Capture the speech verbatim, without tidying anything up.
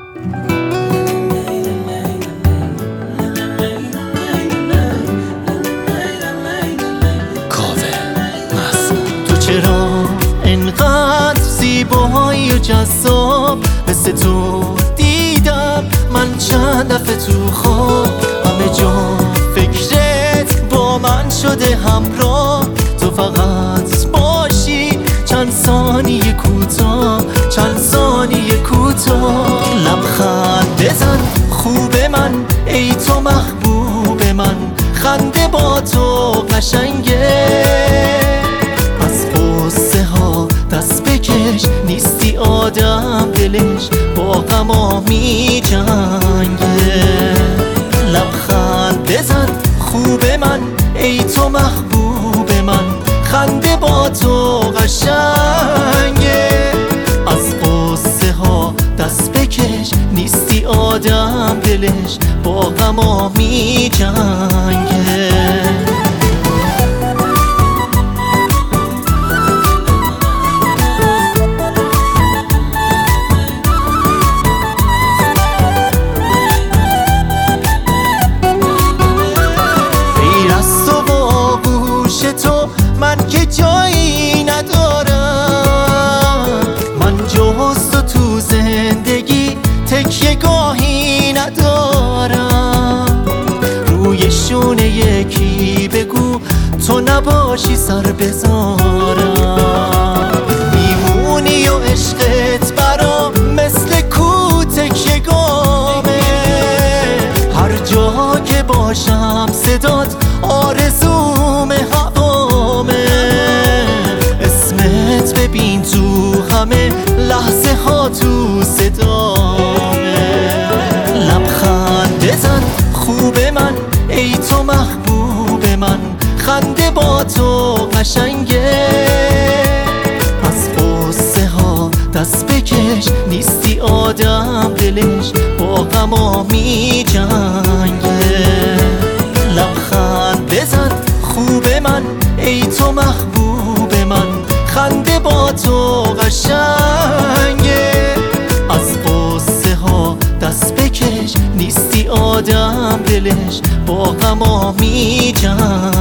تو چرا انقدر زیبایی و جذاب؟ مثل تو دیدم من چند دفعه تو خواب، همه جا فکرت با من شده همراه. تو فقط باشی چند ثانیه کوتاه، چند ثانیه کوتاه. لبخند بزن خوب من، ای تو محبوب من، خنده با تو قشنگه. از قصه ها دست بکش، نیستی آدم دلش با غما می جنگه. لبخند بزن خوب من، ای تو محبوب من، خنده با تو قشنگه. از قصه ها دست بکش، نیستی آدم دلش با غما می جنگه. من که جایی ندارم، من جز تو تو زندگی تکیه گاهی ندارم. روی شونه یکی بگو تو نباشی سر بذارم. میمونی و عشقت برام مثل کو تکیه گامه. هر جا که باشم صدات آرزوم هوامه. اسمت ببین تو همه لحظه ها تو صدامه. لبخند بزن خوب من، ای تو محبوب من، خنده با تو قشنگه. از قصه ها دست بکش، نیستی آدم دلش با غما می جنگه. لبخند بزن خوب من، ای تو محبوب من، خنده با تو قشنگه. از قصه ها دست بکش، نیستی آدم دلش با غما می جنگه.